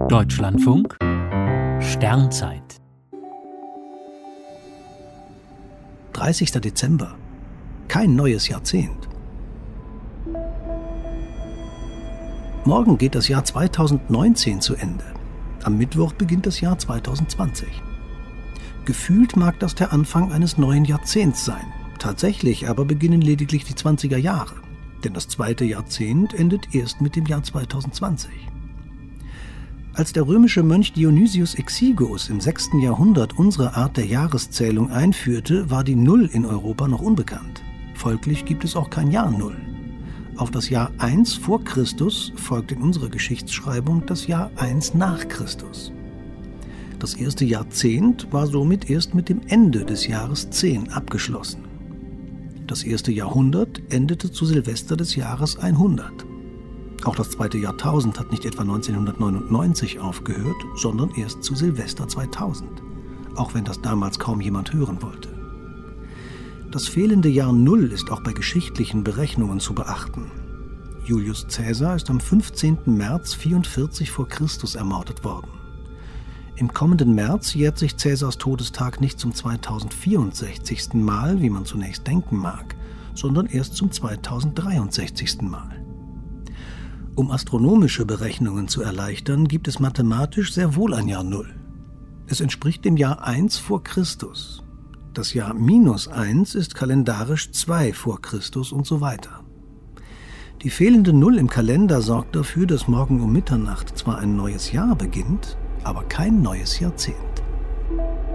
Deutschlandfunk Sternzeit 30. Dezember. Kein neues Jahrzehnt. Morgen geht das Jahr 2019 zu Ende. Am Mittwoch beginnt das Jahr 2020. Gefühlt mag das der Anfang eines neuen Jahrzehnts sein. Tatsächlich aber beginnen lediglich die 20er Jahre. Denn das zweite Jahrzehnt endet erst mit dem Jahr 2020. Als der römische Mönch Dionysius Exiguus im 6. Jahrhundert unsere Art der Jahreszählung einführte, war die Null in Europa noch unbekannt. Folglich gibt es auch kein Jahr Null. Auf das Jahr 1 vor Christus folgt in unserer Geschichtsschreibung das Jahr 1 nach Christus. Das erste Jahrzehnt war somit erst mit dem Ende des Jahres 10 abgeschlossen. Das erste Jahrhundert endete zu Silvester des Jahres 100. Auch das zweite Jahrtausend hat nicht etwa 1999 aufgehört, sondern erst zu Silvester 2000, auch wenn das damals kaum jemand hören wollte. Das fehlende Jahr Null ist auch bei geschichtlichen Berechnungen zu beachten. Julius Caesar ist am 15. März 44 vor Christus ermordet worden. Im kommenden März jährt sich Caesars Todestag nicht zum 2064. Mal, wie man zunächst denken mag, sondern erst zum 2063. Mal. Um astronomische Berechnungen zu erleichtern, gibt es mathematisch sehr wohl ein Jahr Null. Es entspricht dem Jahr 1 vor Christus. Das Jahr -1 ist kalendarisch 2 vor Christus und so weiter. Die fehlende Null im Kalender sorgt dafür, dass morgen um Mitternacht zwar ein neues Jahr beginnt, aber kein neues Jahrzehnt.